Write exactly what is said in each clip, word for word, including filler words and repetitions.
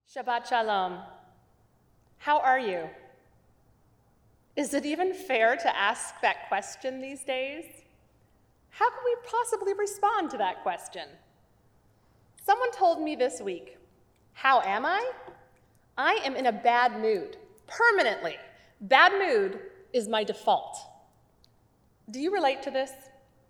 Shabbat Shalom. How are you? Is it even fair to ask that question these days? How can we possibly respond to that question? Someone told me this week, how am I? I am in a bad mood, permanently. Bad mood is my default. Do you relate to this?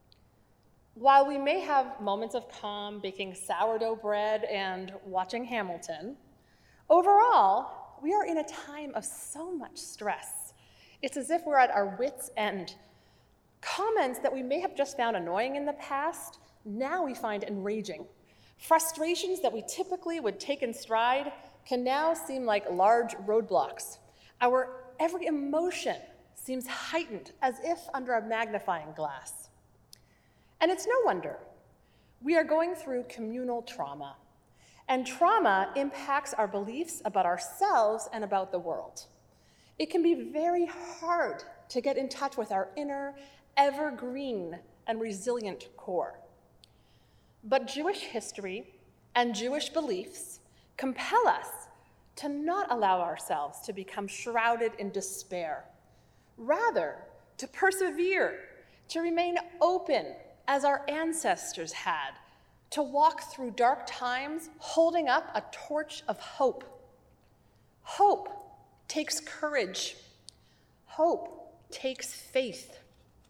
While we may have moments of calm baking sourdough bread and watching Hamilton, overall, we are in a time of so much stress. It's as if we're at our wits' end. Comments that we may have just found annoying in the past, now we find enraging. Frustrations that we typically would take in stride can now seem like large roadblocks. Our every emotion seems heightened as if under a magnifying glass. And it's no wonder. We are going through communal trauma. And trauma impacts our beliefs about ourselves and about the world. It can be very hard to get in touch with our inner, evergreen, and resilient core. But Jewish history and Jewish beliefs compel us to not allow ourselves to become shrouded in despair. Rather, to persevere, to remain open as our ancestors had, to walk through dark times holding up a torch of hope. Hope takes courage. Hope takes faith.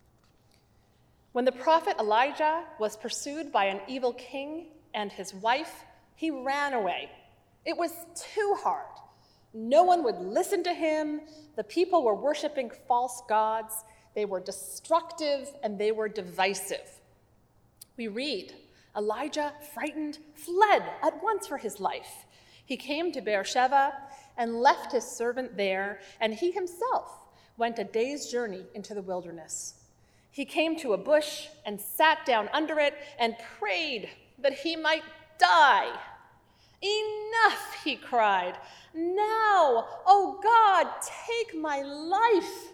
When the prophet Elijah was pursued by an evil king and his wife, he ran away. It was too hard. No one would listen to him. The people were worshiping false gods. They were destructive and they were divisive. We read, Elijah, frightened, fled at once for his life. He came to Beersheba and left his servant there, and he himself went a day's journey into the wilderness. He came to a bush and sat down under it and prayed that he might die. Enough, he cried. Now, oh God, take my life.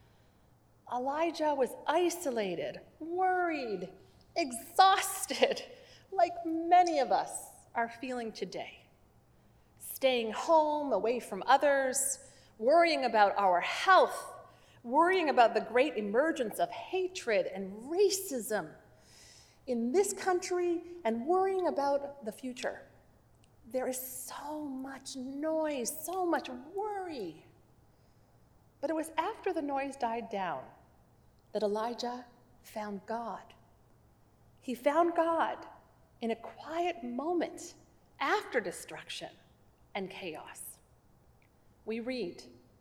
Elijah was isolated, worried, exhausted, like many of us are feeling today. Staying home, away from others, worrying about our health, worrying about the great emergence of hatred and racism in this country, and worrying about the future. There is so much noise, so much worry. But it was after the noise died down that Elijah found God. He found God in a quiet moment after destruction and chaos. We read,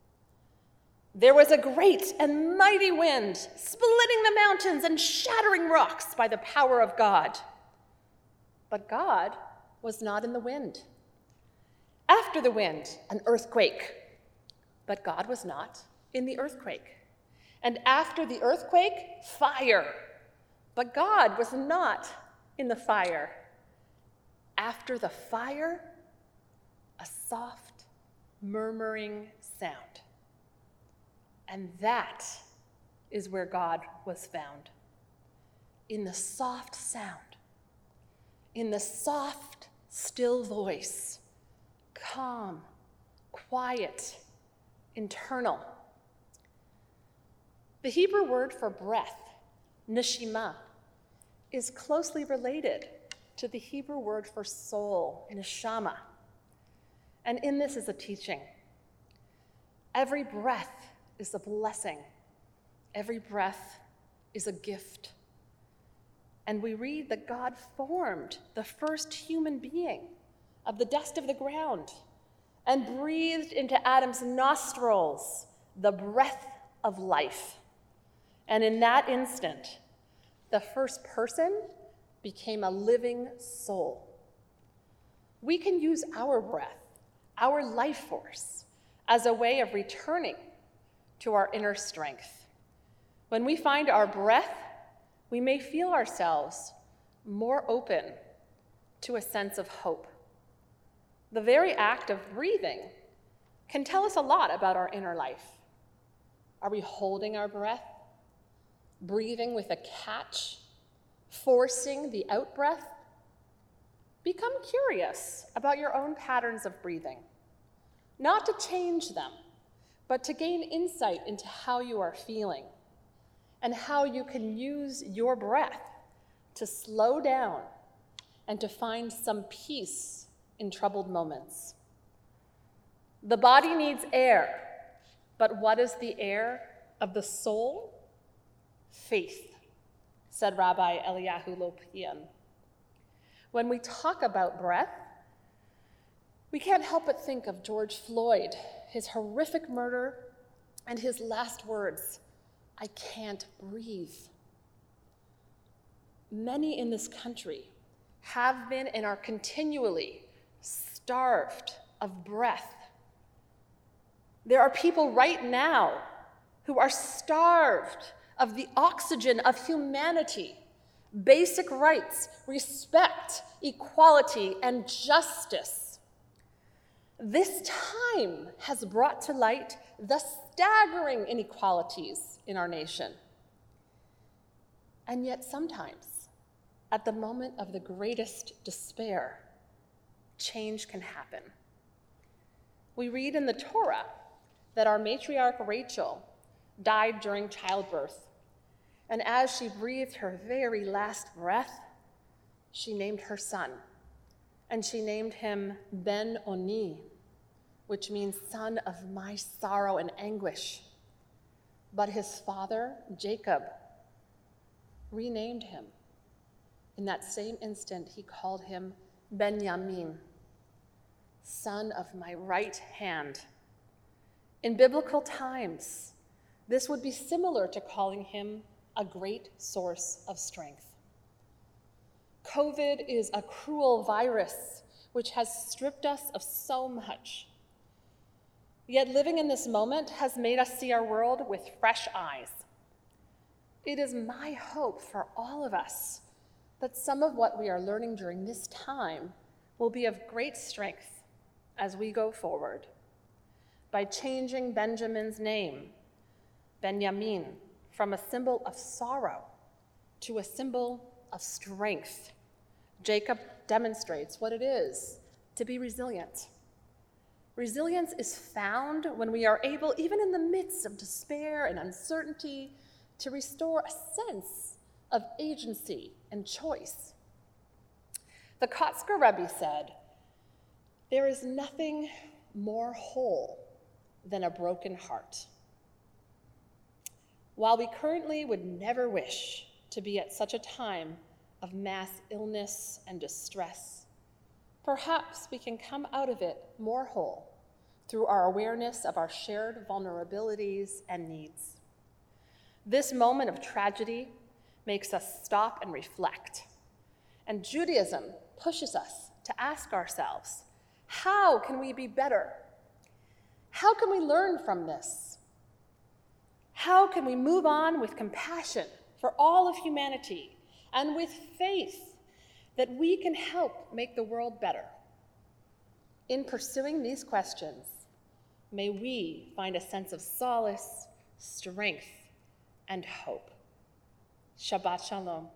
there was a great and mighty wind, splitting the mountains and shattering rocks by the power of God. But God was not in the wind. After the wind, an earthquake. But God was not in the earthquake. And after the earthquake, fire. But God was not in the fire. After the fire, a soft, murmuring sound. And that is where God was found. In the soft sound. In the soft, still voice. Calm, quiet, internal. The Hebrew word for breath, neshima, is closely related to the Hebrew word for soul, neshama. And in this is a teaching. Every breath is a blessing. Every breath is a gift. And we read that God formed the first human being of the dust of the ground and breathed into Adam's nostrils the breath of life. And in that instant, the first person became a living soul. We can use our breath, our life force, as a way of returning to our inner strength. When we find our breath, we may feel ourselves more open to a sense of hope. The very act of breathing can tell us a lot about our inner life. Are we holding our breath? Breathing with a catch? Forcing the out-breath? Become curious about your own patterns of breathing, not to change them, but to gain insight into how you are feeling and how you can use your breath to slow down and to find some peace in troubled moments. The body needs air, but what is the air of the soul? Faith, said Rabbi Eliyahu Lopian. When we talk about breath, we can't help but think of George Floyd, his horrific murder, and his last words, "I can't breathe." Many in this country have been and are continually starved of breath. There are people right now who are starved of the oxygen of humanity, basic rights, respect, equality, and justice. This time has brought to light the staggering inequalities in our nation. And yet sometimes, at the moment of the greatest despair, change can happen. We read in the Torah that our matriarch Rachel died during childbirth, and as she breathed her very last breath, she named her son, and she named him Ben-Oni, which means son of my sorrow and anguish. But his father, Jacob, renamed him. In that same instant, he called him Benjamin, son of my right hand. In biblical times, this would be similar to calling him a great source of strength. COVID is a cruel virus which has stripped us of so much. Yet living in this moment has made us see our world with fresh eyes. It is my hope for all of us that some of what we are learning during this time will be of great strength as we go forward. By changing Benjamin's name, Benjamin, from a symbol of sorrow to a symbol of strength, Jacob demonstrates what it is to be resilient. Resilience is found when we are able, even in the midst of despair and uncertainty, to restore a sense of agency and choice. The Kotzker Rebbe said, "There is nothing more whole than a broken heart." While we currently would never wish to be at such a time of mass illness and distress, perhaps we can come out of it more whole through our awareness of our shared vulnerabilities and needs. This moment of tragedy makes us stop and reflect. And Judaism pushes us to ask ourselves, how can we be better? How can we learn from this? How can we move on with compassion for all of humanity and with faith that we can help make the world better? In pursuing these questions, may we find a sense of solace, strength, and hope. Shabbat Shalom.